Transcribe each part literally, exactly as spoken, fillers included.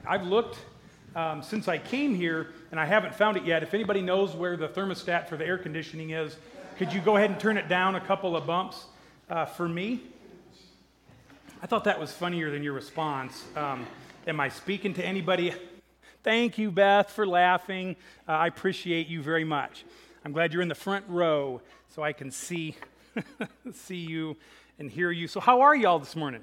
I've looked um, since I came here, and I haven't found it yet. If anybody knows where the thermostat for the air conditioning is, could you go ahead and turn it down a couple of bumps uh, for me? I thought that was funnier than your response. Um, am I speaking to anybody? Thank you, Beth, for laughing. Uh, I appreciate you very much. I'm glad you're in the front row so I can see see you and hear you. So how are you all this morning?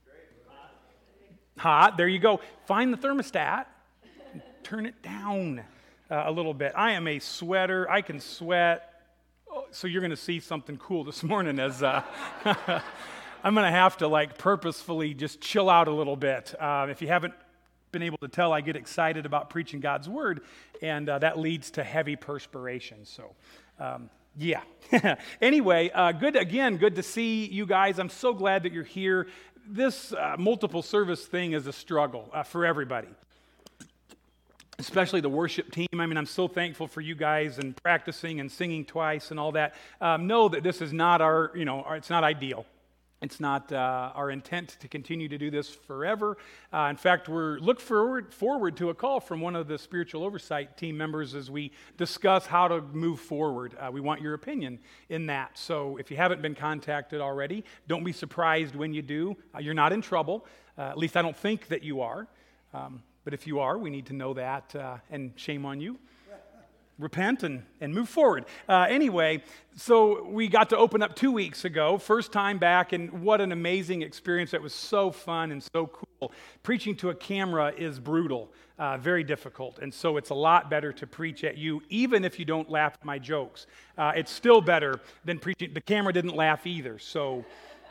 Hot. There you go. Find the thermostat and turn it down uh, a little bit. I am a sweater. I can sweat. Oh, so you're going to see something cool this morning as uh, I'm going to have to like purposefully just chill out a little bit. Uh, if you haven't been able to tell, I get excited about preaching God's word, and uh, that leads to heavy perspiration. So, um, yeah. Anyway, uh, good again. Good to see you guys. I'm so glad that you're here. This uh, multiple service thing is a struggle uh, for everybody, especially the worship team. I mean, I'm so thankful for you guys and practicing and singing twice and all that. Um, know that this is not our, you know, it's not ideal. It's not uh, our intent to continue to do this forever. Uh, in fact, we're look forward forward to a call from one of the spiritual oversight team members as we discuss how to move forward. Uh, we want your opinion in that. So if you haven't been contacted already, don't be surprised when you do. Uh, you're not in trouble. Uh, at least I don't think that you are. Um, but if you are, we need to know that, uh, and shame on you. Repent and, and move forward. Uh, anyway, so we got to open up two weeks ago, first time back, and what an amazing experience. That was so fun and so cool. Preaching to a camera is brutal, uh, very difficult, and so it's a lot better to preach at you, even if you don't laugh at my jokes. Uh, it's still better than preaching. The camera didn't laugh either, so...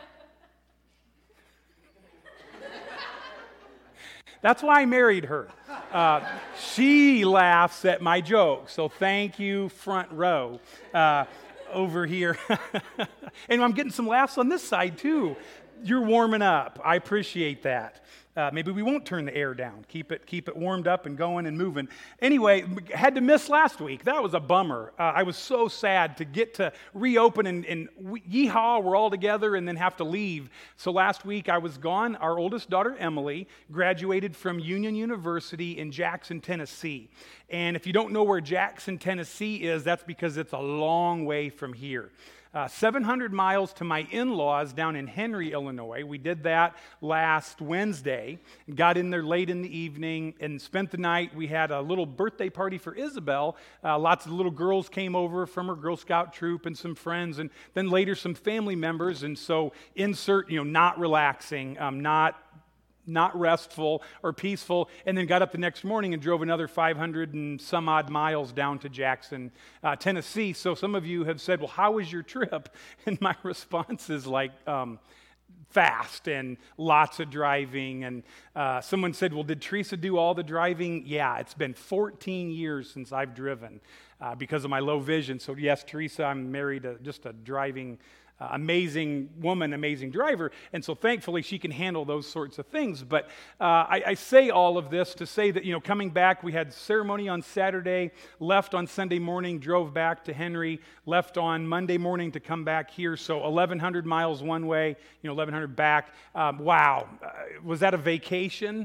That's why I married her. Uh, she laughs at my jokes, so thank you, front row, uh, over here. And I'm getting some laughs on this side, too. You're warming up. I appreciate that. Uh, maybe we won't turn the air down. Keep it keep it warmed up and going and moving. Anyway, had to miss last week. That was a bummer. Uh, I was so sad to get to reopen and, and we, yeehaw, we're all together and then have to leave. So last week I was gone. Our oldest daughter, Emily, graduated from Union University in Jackson, Tennessee. And if you don't know where Jackson, Tennessee is, that's because it's a long way from here. Uh, seven hundred miles to my in-laws down in Henry, Illinois. We did that last Wednesday. Got in there late in the evening and spent the night. We had a little birthday party for Isabel. Uh, lots of little girls came over from her Girl Scout troop and some friends, and then later some family members. And so insert, you know, not relaxing, um, not not restful or peaceful, and then got up the next morning and drove another five hundred and some odd miles down to Jackson, uh, Tennessee. So some of you have said, well, how was your trip? And my response is like, um, fast and lots of driving. And uh, someone said, well, did Teresa do all the driving? Yeah, it's been fourteen years since I've driven uh, because of my low vision. So yes, Teresa, I'm married to just a driving Uh, amazing woman, amazing driver, and so thankfully she can handle those sorts of things. But uh, I, I say all of this to say that, you know, coming back, we had ceremony on Saturday, left on Sunday morning, drove back to Henry, left on Monday morning to come back here, so eleven hundred miles one way, you know, eleven hundred back. Um, wow, uh, was that a vacation?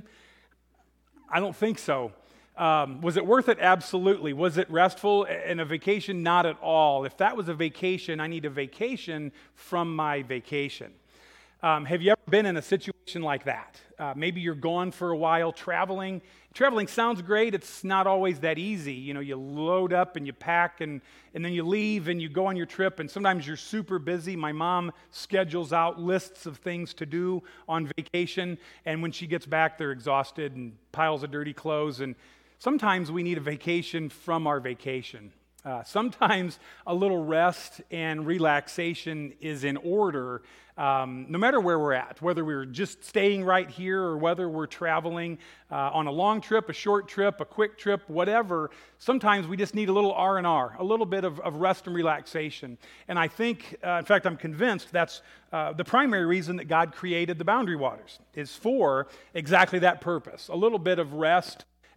I don't think so. Um, was it worth it? Absolutely. Was it restful and a vacation? Not at all. If that was a vacation, I need a vacation from my vacation. Um, have you ever been in a situation like that? Uh, maybe you're gone for a while traveling. Traveling sounds great. It's not always that easy. You know, you load up and you pack and, and then you leave and you go on your trip, and sometimes you're super busy. My mom schedules out lists of things to do on vacation, and when she gets back, they're exhausted and piles of dirty clothes, and sometimes we need a vacation from our vacation. Uh, sometimes a little rest and relaxation is in order, um, no matter where we're at, whether we're just staying right here or whether we're traveling uh, on a long trip, a short trip, a quick trip, whatever. Sometimes we just need a little R and R, a little bit of, of rest and relaxation. And I think, uh, in fact, I'm convinced that's uh, the primary reason that God created the Boundary Waters, is for exactly that purpose, a little bit of rest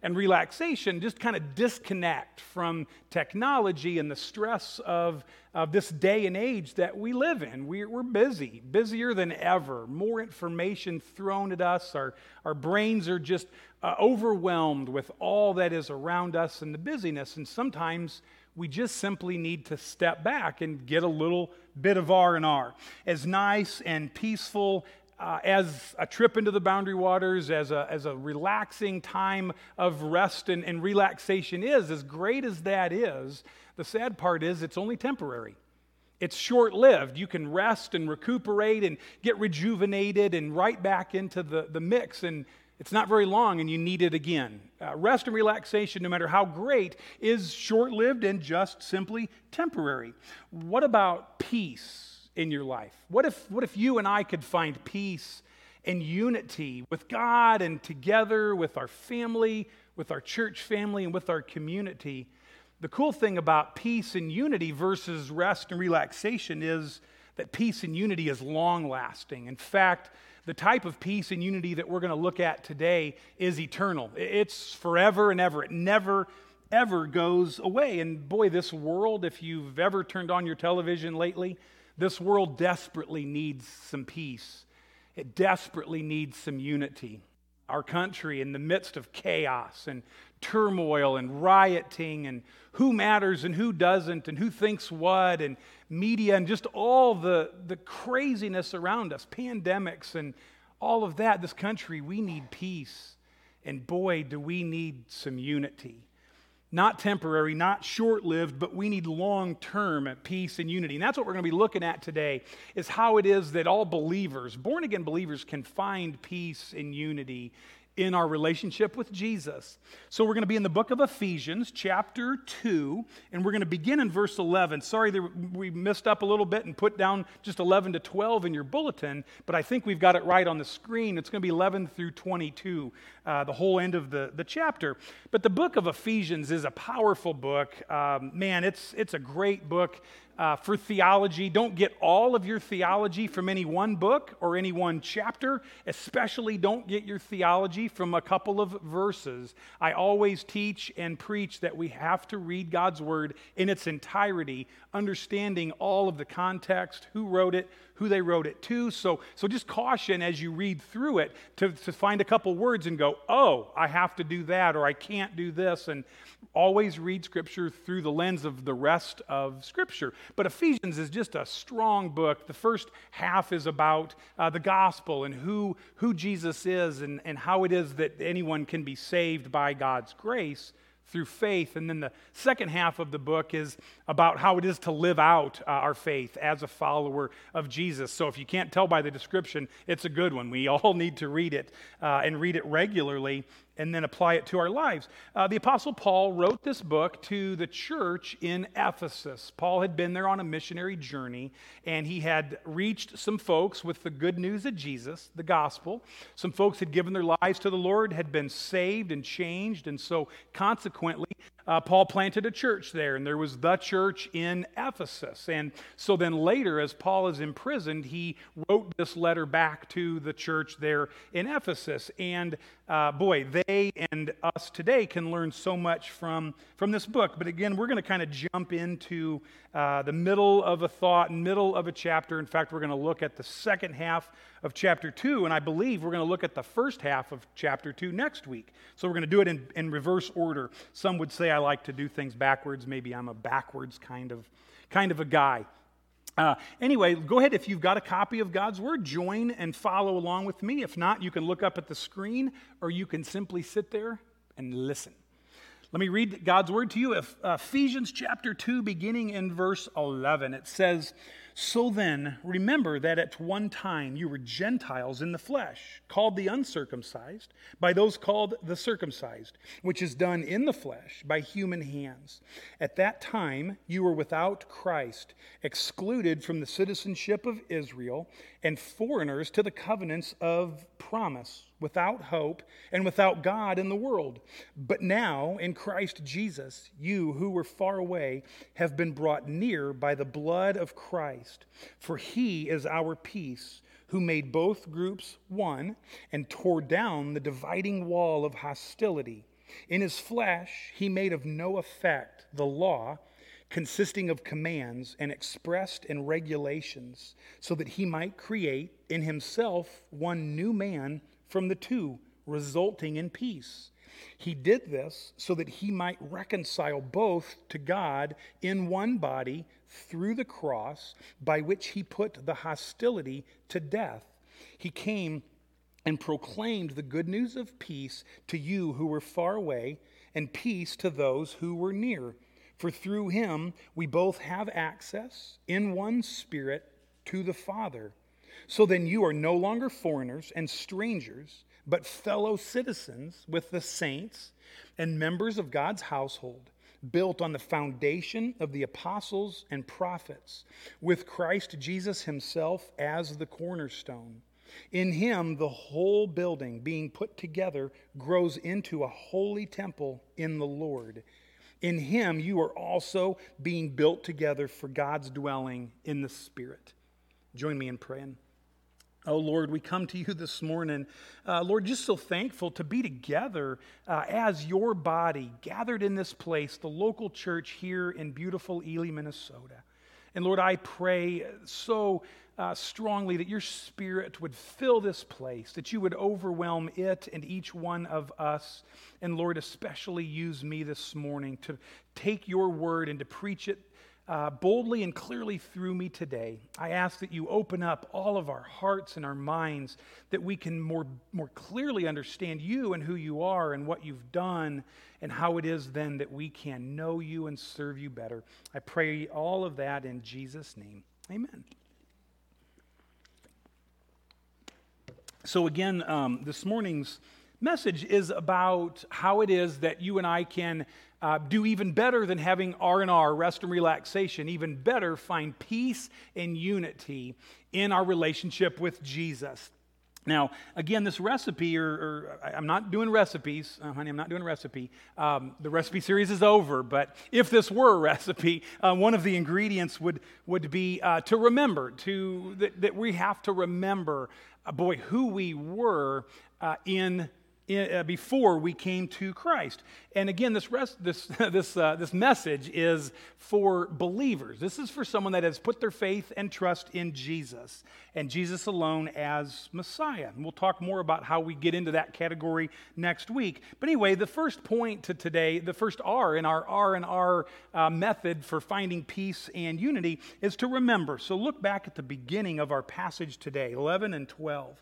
and relaxation just kind of disconnect from technology and the stress of, of this day and age that we live in. We're, we're busy, busier than ever, more information thrown at us. Our, our brains are just uh, overwhelmed with all that is around us and the busyness, and sometimes we just simply need to step back and get a little bit of R and R. As nice and peaceful Uh, as a trip into the Boundary Waters, as a, as a relaxing time of rest and, and relaxation is, as great as that is, the sad part is it's only temporary. It's short-lived. You can rest and recuperate and get rejuvenated and right back into the, the mix, and it's not very long and you need it again. Uh, rest and relaxation, no matter how great, is short-lived and just simply temporary. What about peace in your life? What if what if you and I could find peace and unity with God and together with our family, with our church family, and with our community? The cool thing about peace and unity versus rest and relaxation is that peace and unity is long-lasting. In fact, the type of peace and unity that we're going to look at today is eternal. It's forever and ever. It never, ever goes away. And boy, this world, if you've ever turned on your television lately, this world desperately needs some peace. It desperately needs some unity. Our country, in the midst of chaos and turmoil and rioting and who matters and who doesn't and who thinks what, and media and just all the, the craziness around us, pandemics and all of that, this country, we need peace. And boy, do we need some unity. Not temporary, not short-lived, but we need long-term peace and unity. And that's what we're going to be looking at today, is how it is that all believers, born-again believers, can find peace and unity in our relationship with Jesus. So we're going to be in the book of Ephesians, chapter two, and we're going to begin in verse eleven. Sorry that we missed up a little bit and put down just eleven to twelve in your bulletin, but I think we've got it right on the screen. It's going to be eleven through twenty-two, uh, the whole end of the, the chapter. But the book of Ephesians is a powerful book. Um, man, it's, it's a great book. Uh, for theology. Don't get all of your theology from any one book or any one chapter. Especially don't get your theology from a couple of verses. I always teach and preach that we have to read God's Word in its entirety, understanding all of the context, who wrote it, who they wrote it to. So, so just caution as you read through it to, to find a couple words and go, oh, I have to do that, or I can't do this. And always read Scripture through the lens of the rest of Scripture. But Ephesians is just a strong book. The first half is about uh, the gospel and who, who Jesus is and, and how it is that anyone can be saved by God's grace through faith. And then the second half of the book is about how it is to live out uh, our faith as a follower of Jesus. So if you can't tell by the description, it's a good one. We all need to read it uh, and read it regularly and then apply it to our lives. Uh, the Apostle Paul wrote this book to the church in Ephesus. Paul had been there on a missionary journey, and he had reached some folks with the good news of Jesus, the gospel. Some folks had given their lives to the Lord, had been saved and changed, and so consequently, Uh, Paul planted a church there, and there was the church in Ephesus. And so then later, as Paul is imprisoned, he wrote this letter back to the church there in Ephesus. And uh, boy, they and us today can learn so much from, from this book. But again, we're going to kind of jump into uh, the middle of a thought, middle of a chapter. In fact, we're going to look at the second half of chapter two, and I believe we're going to look at the first half of chapter two next week. So we're going to do it in, in reverse order. Some would say I like to do things backwards. Maybe I'm a backwards kind of, kind of a guy. Uh, anyway, go ahead, if you've got a copy of God's Word, join and follow along with me. If not, you can look up at the screen, or you can simply sit there and listen. Let me read God's Word to you. Ephesians chapter two, beginning in verse eleven. It says, "So then, remember that at one time you were Gentiles in the flesh, called the uncircumcised, by those called the circumcised, which is done in the flesh by human hands. At that time you were without Christ, excluded from the citizenship of Israel, and foreigners to the covenants of promise, without hope and without God in the world. But now, in Christ Jesus, you who were far away have been brought near by the blood of Christ. For he is our peace, who made both groups one and tore down the dividing wall of hostility. In his flesh, he made of no effect the law, consisting of commands and expressed in regulations, so that he might create in himself one new man from the two, resulting in peace. He did this so that he might reconcile both to God in one body through the cross, by which he put the hostility to death. He came and proclaimed the good news of peace to you who were far away, and peace to those who were near. For through him we both have access in one Spirit to the Father. So then you are no longer foreigners and strangers, but fellow citizens with the saints and members of God's household, built on the foundation of the apostles and prophets, with Christ Jesus himself as the cornerstone. In him the whole building, being put together, grows into a holy temple in the Lord. In him you are also being built together for God's dwelling in the Spirit. Join me in praying. Oh, Lord, we come to you this morning, uh, Lord, just so thankful to be together uh, as your body, gathered in this place, the local church here in beautiful Ely, Minnesota. And Lord, I pray so uh, strongly that your Spirit would fill this place, that you would overwhelm it and each one of us. And Lord, especially use me this morning to take your word and to preach it uh, boldly and clearly through me today. I ask that you open up all of our hearts and our minds, that we can more, more clearly understand you and who you are and what you've done, and how it is then that we can know you and serve you better. I pray all of that in Jesus' name. Amen. So again, um, this morning's message is about how it is that you and I can uh, do even better than having R and R, rest and relaxation, even better find peace and unity in our relationship with Jesus. Now, again, this recipe, or, or I'm not doing recipes, uh, honey, I'm not doing a recipe. Um, the recipe series is over, but if this were a recipe, uh, one of the ingredients would, would be uh, to remember, to that, that we have to remember, uh, boy, who we were uh, in In, uh, before we came to Christ. And again, this rest, this this uh, this message is for believers. This is for someone that has put their faith and trust in Jesus, and Jesus alone as Messiah. And we'll talk more about how we get into that category next week. But anyway, the first point to today, the first R in our R and R uh, method for finding peace and unity, is to remember. So look back at the beginning of our passage today, eleven and twelve.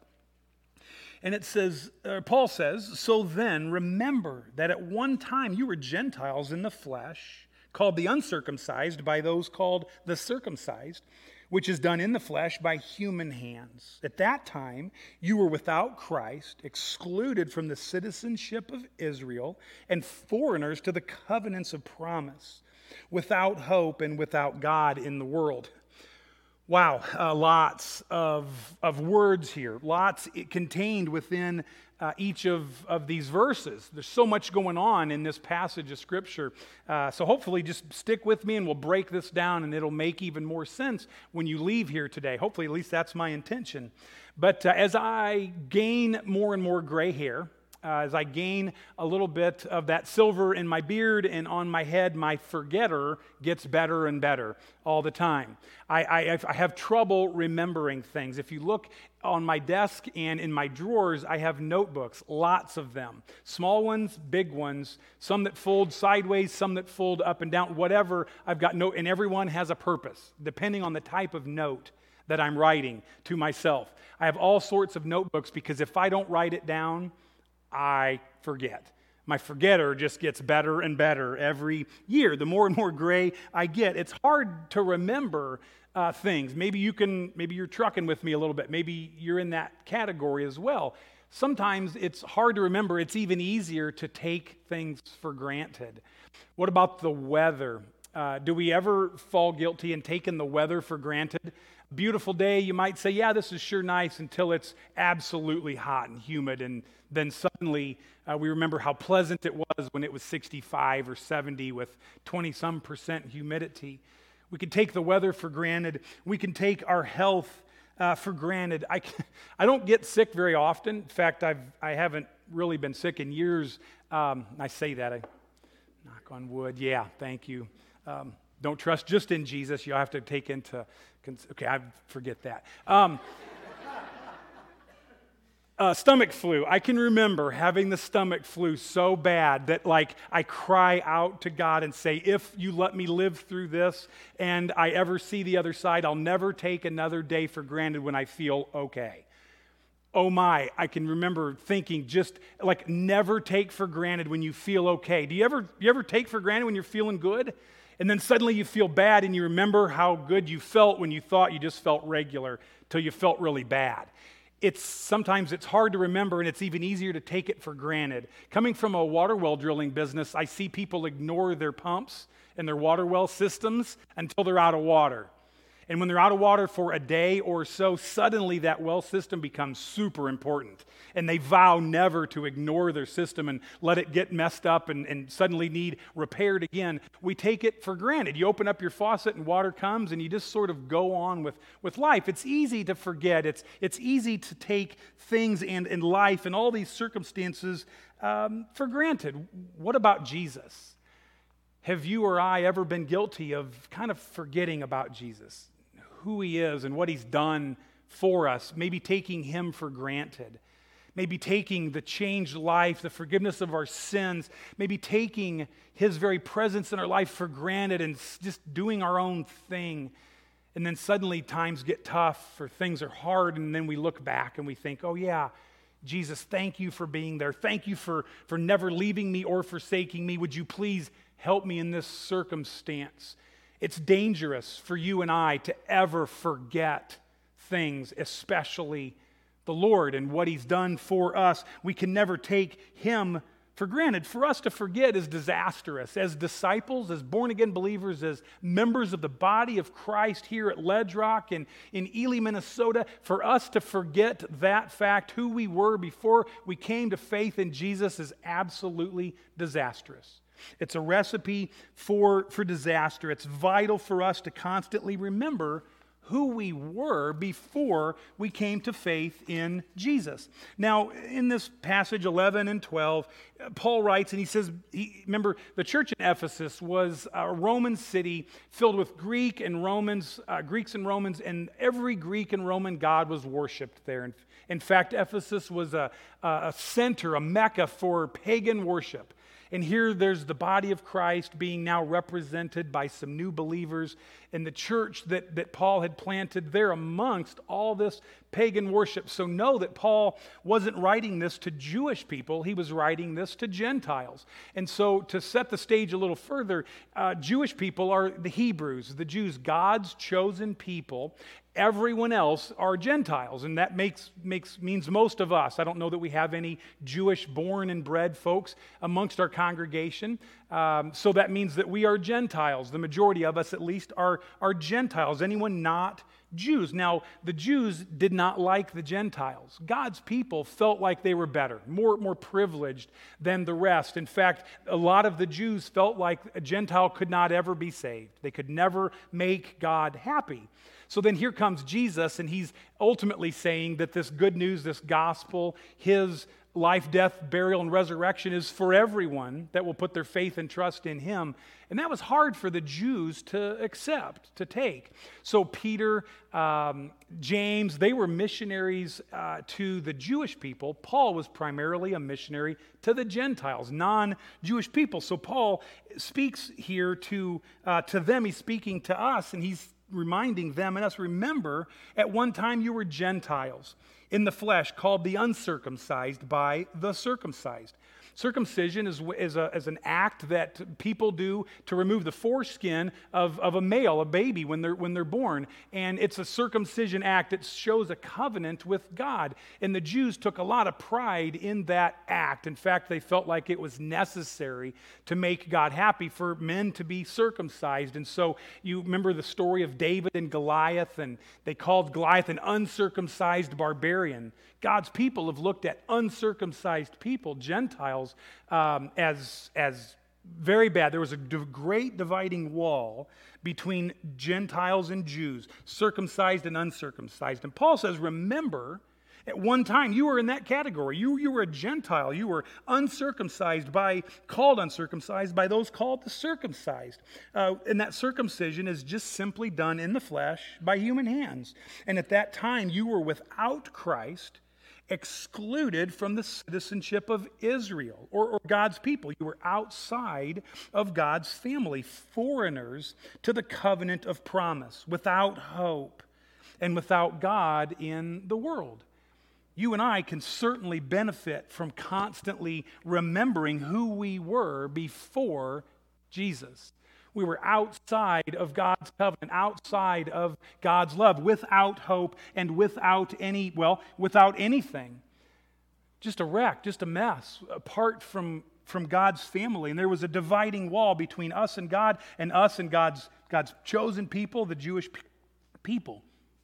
And it says, uh, Paul says, so then remember that at one time you were Gentiles in the flesh, called the uncircumcised by those called the circumcised, which is done in the flesh by human hands. At that time you were without Christ, excluded from the citizenship of Israel, and foreigners to the covenants of promise, without hope and without God in the world. Wow, uh, lots of, of words here, lots contained within uh, each of, of these verses. There's so much going on in this passage of Scripture. Uh, so hopefully just stick with me and we'll break this down and it'll make even more sense when you leave here today. Hopefully, at least that's my intention. But uh, as I gain more and more gray hair, Uh, as I gain a little bit of that silver in my beard and on my head, my forgetter gets better and better all the time. I, I, I have trouble remembering things. If you look on my desk and in my drawers, I have notebooks, lots of them. Small ones, big ones, some that fold sideways, some that fold up and down, whatever. I've got note, and everyone has a purpose, depending on the type of note that I'm writing to myself. I have all sorts of notebooks because if I don't write it down, I forget. My forgetter just gets better and better every year. The more and more gray I get, it's hard to remember uh, things. Maybe you can, maybe you're trucking with me a little bit. Maybe you're in that category as well. Sometimes it's hard to remember. It's even easier to take things for granted. What about the weather? Uh, do we ever fall guilty in taking the weather for granted? Beautiful day, you might say, yeah, this is sure nice, until it's absolutely hot and humid, and then suddenly uh, we remember how pleasant it was when it was sixty-five or seventy with twenty-some percent humidity. We can take the weather for granted. We can take our health uh, for granted. I, I don't get sick very often. In fact, I've, I haven't really been sick in years Um, I say that, I knock on wood. Yeah, thank you. Um, don't trust just in Jesus. You'll have to take into, cons- okay, I forget that. Um, Uh, stomach flu. I can remember having the stomach flu so bad that like I cry out to God and say, if you let me live through this and I ever see the other side, I'll never take another day for granted when I feel okay. Oh my, I can remember thinking just like never take for granted when you feel okay. Do you ever, you ever take for granted when you're feeling good? And then suddenly you feel bad and you remember how good you felt when you thought you just felt regular till you felt really bad. It's sometimes it's hard to remember, and it's even easier to take it for granted. Coming from a water well drilling business, I see people ignore their pumps and their water well systems until they're out of water. And when they're out of water for a day or so, suddenly that well system becomes super important. And they vow never to ignore their system and let it get messed up and, and suddenly need repaired again. We take it for granted. You open up your faucet and water comes and you just sort of go on with, with life. It's easy to forget. It's, it's easy to take things and in life and all these circumstances um, for granted. What about Jesus? Have you or I ever been guilty of kind of forgetting about Jesus? Who he is and what he's done for us, maybe taking him for granted, maybe taking the changed life, the forgiveness of our sins, maybe taking his very presence in our life for granted and just doing our own thing. And then suddenly times get tough or things are hard, and then we look back and we think, oh yeah, Jesus, thank you for being there. Thank you for, for never leaving me or forsaking me. Would you please help me in this circumstance? It's dangerous for you and I to ever forget things, especially the Lord and what he's done for us. We can never take him for granted. For us to forget is disastrous. As disciples, as born-again believers, as members of the body of Christ here at Ledge Rock and in Ely, Minnesota, for us to forget that fact, who we were before we came to faith in Jesus, is absolutely disastrous. It's a recipe for, for disaster. It's vital for us to constantly remember who we were before we came to faith in Jesus. Now, in this passage eleven and twelve, Paul writes, and he says, he, remember, the church in Ephesus was a Roman city filled with Greek and Romans, uh, Greeks and Romans, and every Greek and Roman god was worshipped there. In, in fact, Ephesus was a, a center, a mecca for pagan worship. And here there's the body of Christ being now represented by some new believers in the church that, that Paul had planted there amongst all this pagan worship. So know that Paul wasn't writing this to Jewish people. He was writing this to Gentiles. And so to set the stage a little further, uh, Jewish people are the Hebrews, the Jews, God's chosen people. Everyone else are Gentiles, and that makes, makes means most of us. I don't know that we have any Jewish born and bred folks amongst our congregation, um, so that means that we are Gentiles. The majority of us, at least, are, are Gentiles. Anyone not Jews. Now, the Jews did not like the Gentiles. God's people felt like they were better, more, more privileged than the rest. In fact, a lot of the Jews felt like a Gentile could not ever be saved. They could never make God happy. So then here comes Jesus, and he's ultimately saying that this good news, this gospel, his life, death, burial, and resurrection is for everyone that will put their faith and trust in him. And that was hard for the Jews to accept, to take. So Peter, um, James, they were missionaries uh, to the Jewish people. Paul was primarily a missionary to the Gentiles, non-Jewish people. So Paul speaks here to, uh, to them. He's speaking to us, and he's reminding them and us, remember, at one time you were Gentiles in the flesh, called the uncircumcised by the circumcised. Circumcision is, is, a, is an act that people do to remove the foreskin of, of a male, a baby, when they're, when they're born. And it's a circumcision act that shows a covenant with God. And the Jews took a lot of pride in that act. In fact, they felt like it was necessary to make God happy for men to be circumcised. And so you remember the story of David and Goliath, and they called Goliath an uncircumcised barbarian. God's people have looked at uncircumcised people, Gentiles, um, as, as very bad. There was a great dividing wall between Gentiles and Jews, circumcised and uncircumcised. And Paul says, remember At one time, you were in that category. You, you were a Gentile. You were uncircumcised by, called uncircumcised by those called the circumcised. Uh, and that circumcision is just simply done in the flesh by human hands. And at that time, you were without Christ, excluded from the citizenship of Israel or, or God's people. You were outside of God's family, foreigners to the covenant of promise, without hope and without God in the world. You and I can certainly benefit from constantly remembering who we were before Jesus. We were outside of God's covenant, outside of God's love, without hope and without any, well, without anything. Just a wreck, just a mess, apart from, from God's family. And there was a dividing wall between us and God, and us and God's, God's chosen people, the Jewish people.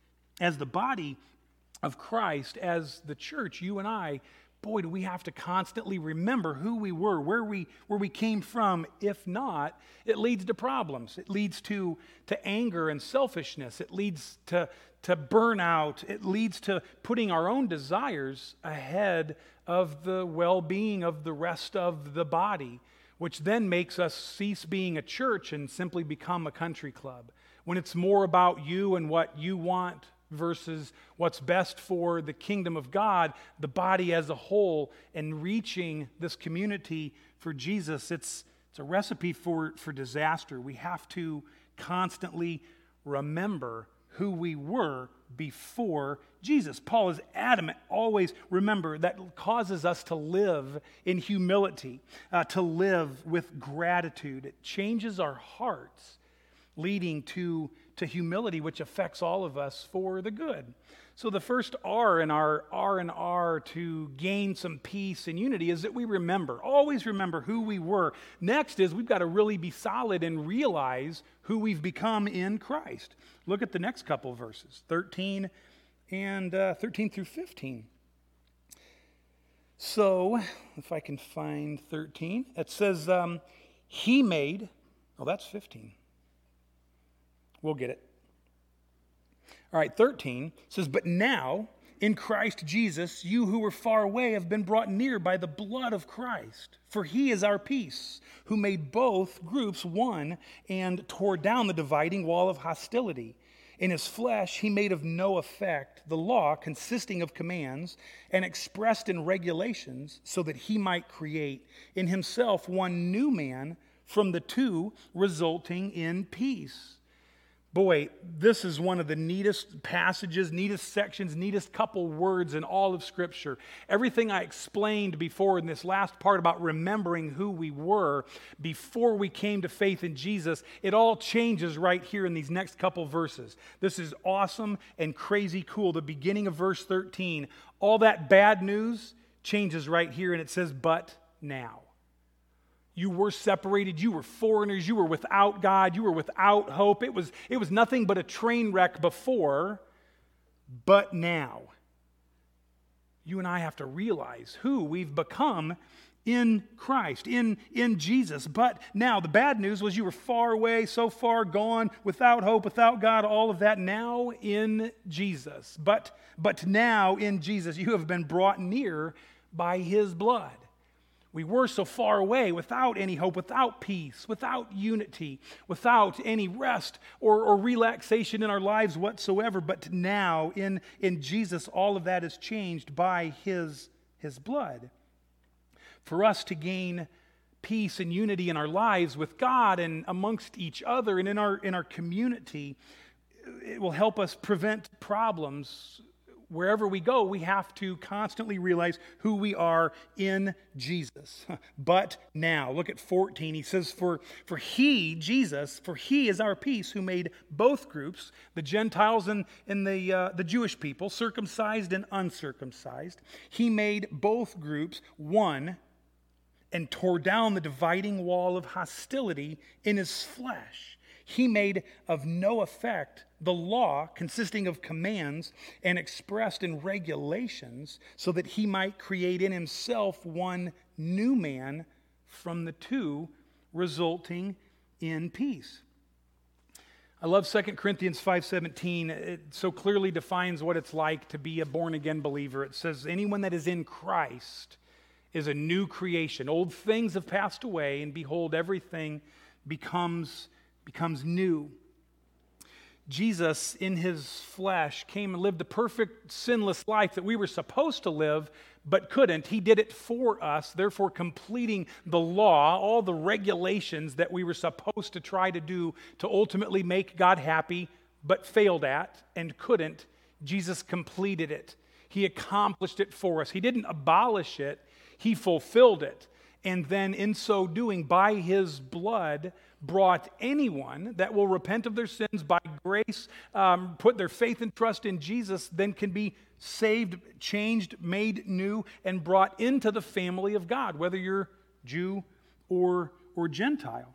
As the body of Christ, as the church, you and I, boy, do we have to constantly remember who we were, where we where we came from. If not, it leads to problems. It leads to, to anger and selfishness. It leads to, to burnout. It leads to putting our own desires ahead of the well-being of the rest of the body, which then makes us cease being a church and simply become a country club. When it's more about you and what you want versus what's best for the kingdom of God, the body as a whole, and reaching this community for Jesus, it's, it's a recipe for, for disaster. We have to constantly remember who we were before Jesus. Paul is adamant, always remember, that causes us to live in humility, uh, to live with gratitude. It changes our hearts, leading to, to humility, which affects all of us for the good. So the first R in our R and R to gain some peace and unity is that we remember, always remember who we were. Next is we've got to really be solid and realize who we've become in Christ. Look at the next couple of verses, thirteen and uh, thirteen through fifteen. So, if I can find thirteen, it says, um, he made, oh, that's fifteen. We'll get it. All right, thirteen says, but now in Christ Jesus, you who were far away have been brought near by the blood of Christ. For he is our peace, who made both groups one and tore down the dividing wall of hostility. In his flesh, he made of no effect the law consisting of commands and expressed in regulations, so that he might create in himself one new man from the two, resulting in peace. Boy, this is one of the neatest passages, neatest sections, neatest couple words in all of Scripture. Everything I explained before in this last part about remembering who we were before we came to faith in Jesus, it all changes right here in these next couple verses. This is awesome and crazy cool. The beginning of verse thirteen, all that bad news changes right here, and it says, but now. You were separated, you were foreigners, you were without God, you were without hope. It was, it was nothing but a train wreck before, but now. You and I have to realize who we've become in Christ, in, in Jesus. But now, the bad news was you were far away, so far gone, without hope, without God, all of that. Now in Jesus. But, but now in Jesus, you have been brought near by his blood. We were so far away, without any hope, without peace, without unity, without any rest or, or relaxation in our lives whatsoever. But now, in, in Jesus, all of that is changed by his, his blood. For us to gain peace and unity in our lives with God and amongst each other and in our, in our community, it will help us prevent problems. Wherever we go, we have to constantly realize who we are in Jesus. But now, look at fourteen. He says, for, for he, Jesus, for he is our peace, who made both groups, the Gentiles and, and the, uh, the Jewish people, circumcised and uncircumcised. He made both groups one and tore down the dividing wall of hostility in his flesh. He made of no effect the law consisting of commands and expressed in regulations, so that he might create in himself one new man from the two, resulting in peace. I love Second Corinthians five seventeen. It so clearly defines what it's like to be a born-again believer. It says, anyone that is in Christ is a new creation. Old things have passed away, and behold, everything becomes, becomes new. Jesus, in his flesh, came and lived the perfect, sinless life that we were supposed to live, but couldn't. He did it for us, therefore completing the law, all the regulations that we were supposed to try to do to ultimately make God happy, but failed at and couldn't. Jesus completed it. He accomplished it for us. He didn't abolish it. He fulfilled it. And then in so doing, by his blood, brought anyone that will repent of their sins by grace, um, put their faith and trust in Jesus, then can be saved, changed, made new, and brought into the family of God, whether you're Jew or, or Gentile.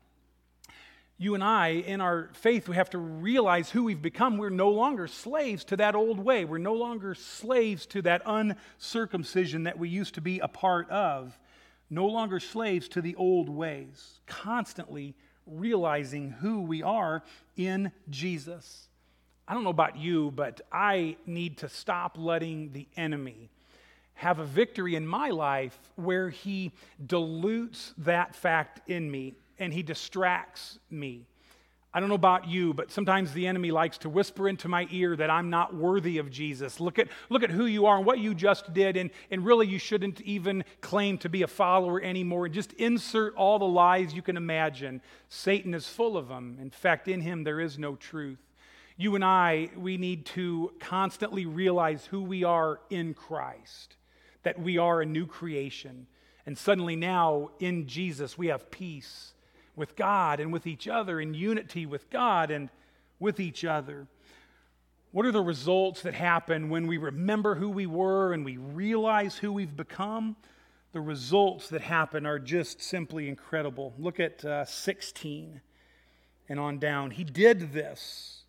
You and I, in our faith, we have to realize who we've become. We're no longer slaves to that old way. We're no longer slaves to that uncircumcision that we used to be a part of. No longer slaves to the old ways. Constantly realizing who we are in Jesus. I don't know about you, but I need to stop letting the enemy have a victory in my life where he dilutes that fact in me and he distracts me. I don't know about you, but sometimes the enemy likes to whisper into my ear that I'm not worthy of Jesus. Look at, look at who you are and what you just did, and, and really you shouldn't even claim to be a follower anymore. And just insert all the lies you can imagine. Satan is full of them. In fact, in him there is no truth. You and I, we need to constantly realize who we are in Christ, that we are a new creation. And suddenly now in Jesus we have peace with God and with each other, in unity with God and with each other. What are the results that happen when we remember who we were and we realize who we've become? The results that happen are just simply incredible. Look at uh, sixteen and on down. He did this.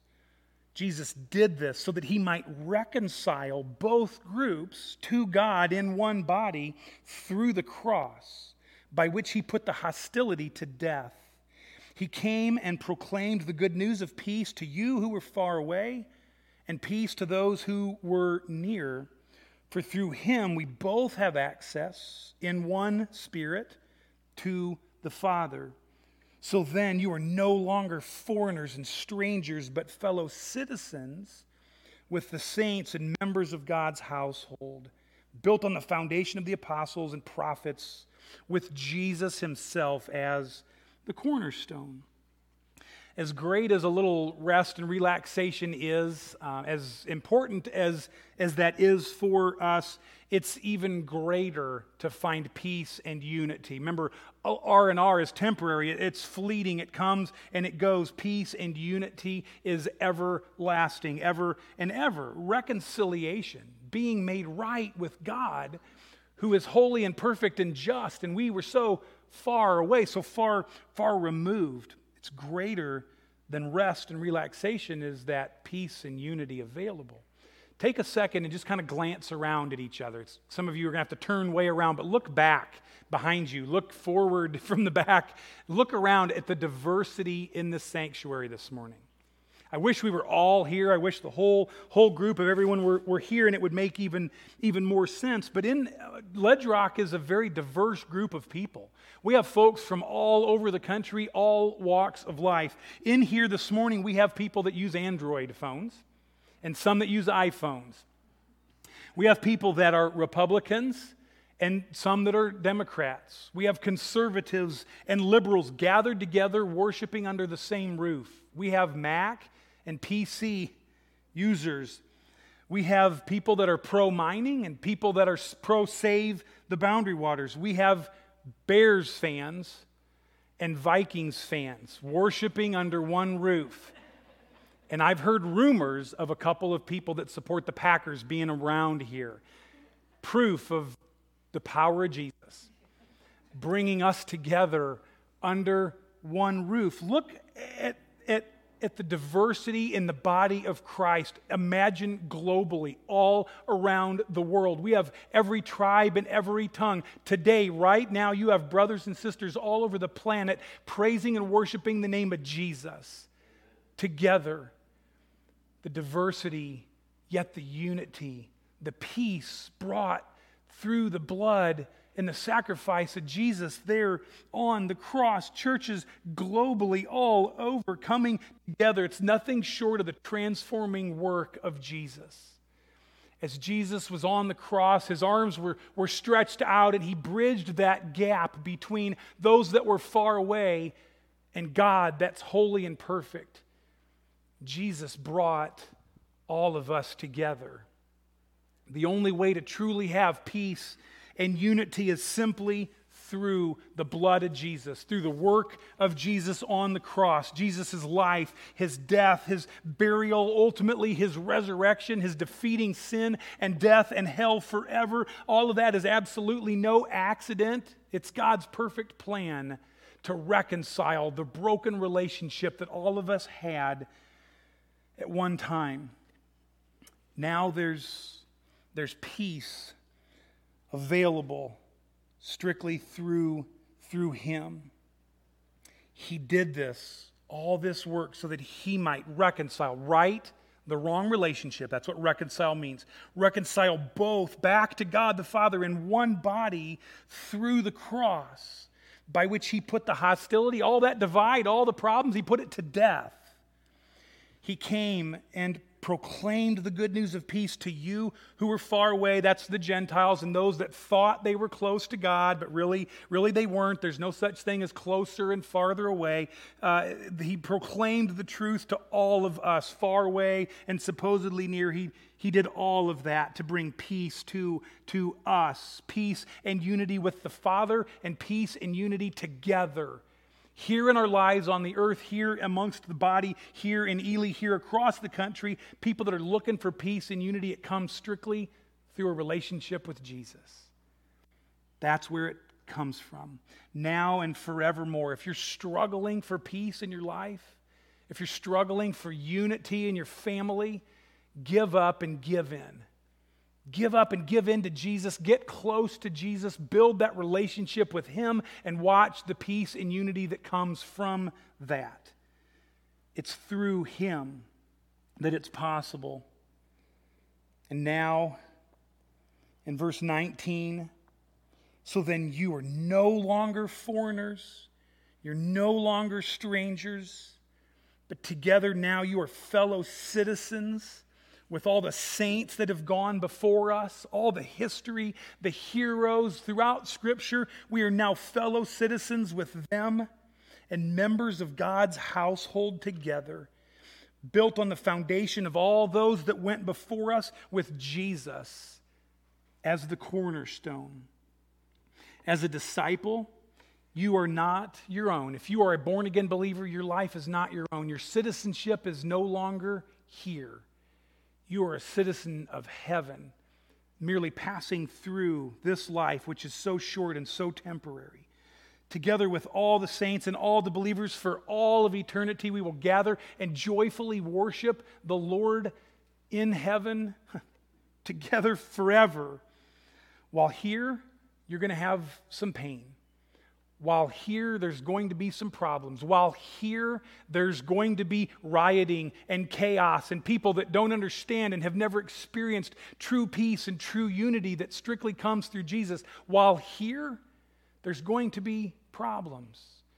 Jesus did this so that he might reconcile both groups to God in one body through the cross, by which he put the hostility to death. He came and proclaimed the good news of peace to you who were far away, and peace to those who were near. For through him we both have access in one Spirit to the Father. So then you are no longer foreigners and strangers, but fellow citizens with the saints and members of God's household, built on the foundation of the apostles and prophets, with Jesus himself as the cornerstone. As great as a little rest and relaxation is, uh, as important as, as that is for us, it's even greater to find peace and unity. Remember, R and R is temporary. It's fleeting. It comes and it goes. Peace and unity is everlasting, ever and ever. Reconciliation, being made right with God, who is holy and perfect and just, and we were so far away, so far, far removed. It's greater than rest and relaxation is that peace and unity available. Take a second and just kind of glance around at each other. It's, some of you are going to have to turn way around, but look back behind you. Look forward from the back. Look around at the diversity in the sanctuary this morning. I wish we were all here. I wish the whole whole group of everyone were, were here, and it would make even, even more sense. But in uh, Ledge Rock is a very diverse group of people. We have folks from all over the country, all walks of life. In here this morning, we have people that use Android phones and some that use iPhones. We have people that are Republicans and some that are Democrats. We have conservatives and liberals gathered together, worshiping under the same roof. We have Mac and P C users. We have people that are pro-mining and people that are pro-save the Boundary Waters. We have Bears fans and Vikings fans worshiping under one roof. And I've heard rumors of a couple of people that support the Packers being around here. Proof of the power of Jesus bringing us together under one roof. Look at, at, at the diversity in the body of Christ. Imagine globally, all around the world. We have every tribe and every tongue. Today, right now, you have brothers and sisters all over the planet praising and worshiping the name of Jesus. together, the diversity, yet the unity, the peace brought through the blood and the sacrifice of Jesus there on the cross. Churches globally all over coming together. It's nothing short of the transforming work of Jesus. As Jesus was on the cross, his arms were, were stretched out, and he bridged that gap between those that were far away and God that's holy and perfect. Jesus brought all of us together. The only way to truly have peace and unity is simply through the blood of Jesus, through the work of Jesus on the cross, Jesus' life, his death, his burial, ultimately his resurrection, his defeating sin and death and hell forever. All of that is absolutely no accident. It's God's perfect plan to reconcile the broken relationship that all of us had at one time. Now there's, there's peace available strictly through, through him. He did this, all this work, so that he might reconcile right the wrong relationship. That's what reconcile means. Reconcile both back to God the Father in one body through the cross, by which he put the hostility, all that divide, all the problems, he put it to death. He came and proclaimed the good news of peace to you who were far away. That's the Gentiles and those that thought they were close to God, but really, really they weren't. There's no such thing as closer and farther away. Uh, he proclaimed the truth to all of us, far away and supposedly near. He, he did all of that to bring peace to, to us, peace and unity with the Father, and peace and unity together. Here in our lives on the earth, here amongst the body, here in Ely, here across the country, people that are looking for peace and unity, it comes strictly through a relationship with Jesus. That's where it comes from, now and forevermore. If you're struggling for peace in your life, if you're struggling for unity in your family, give up and give in. Give up and give in to Jesus. Get close to Jesus. Build that relationship with him and watch the peace and unity that comes from that. It's through him that it's possible. And now, in verse nineteen, so then you are no longer foreigners. You're no longer strangers. But together now you are fellow citizens with all the saints that have gone before us, all the history, the heroes throughout Scripture. We are now fellow citizens with them and members of God's household together, built on the foundation of all those that went before us, with Jesus as the cornerstone. As a disciple, you are not your own. If you are a born-again believer, your life is not your own. Your citizenship is no longer here. You are a citizen of heaven, merely passing through this life, which is so short and so temporary. Together with all the saints and all the believers for all of eternity, we will gather and joyfully worship the Lord in heaven together forever. While here, you're going to have some pain. While here, there's going to be some problems. While here, there's going to be rioting and chaos and people that don't understand and have never experienced true peace and true unity that strictly comes through Jesus. While here, there's going to be problems.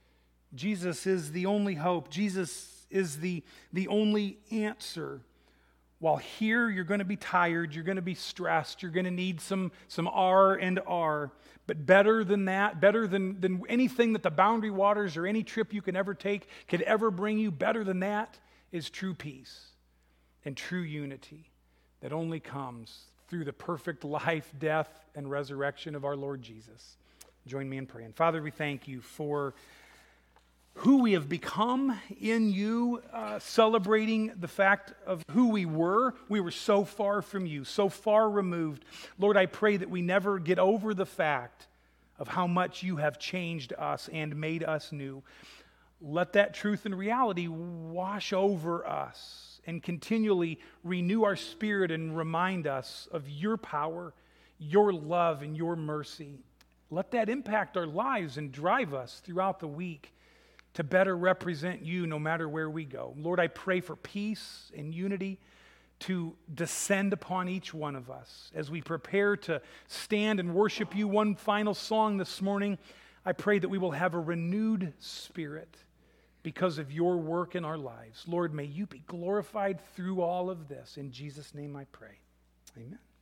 Jesus is the only hope. Jesus is the, the only answer. While here, you're going to be tired, you're going to be stressed, you're going to need some, some R and R. But better than that, better than, than anything that the Boundary Waters or any trip you can ever take could ever bring you, better than that is true peace and true unity that only comes through the perfect life, death, and resurrection of our Lord Jesus. Join me in praying. Father, we thank you for who we have become in you, uh, celebrating the fact of who we were. We were so far from you, so far removed. Lord, I pray that we never get over the fact of how much you have changed us and made us new. Let that truth and reality wash over us and continually renew our spirit and remind us of your power, your love, and your mercy. Let that impact our lives and drive us throughout the week to better represent you no matter where we go. Lord, I pray for peace and unity to descend upon each one of us as we prepare to stand and worship you. One final song this morning, I pray that we will have a renewed spirit because of your work in our lives. Lord, may you be glorified through all of this. In Jesus' name I pray. Amen.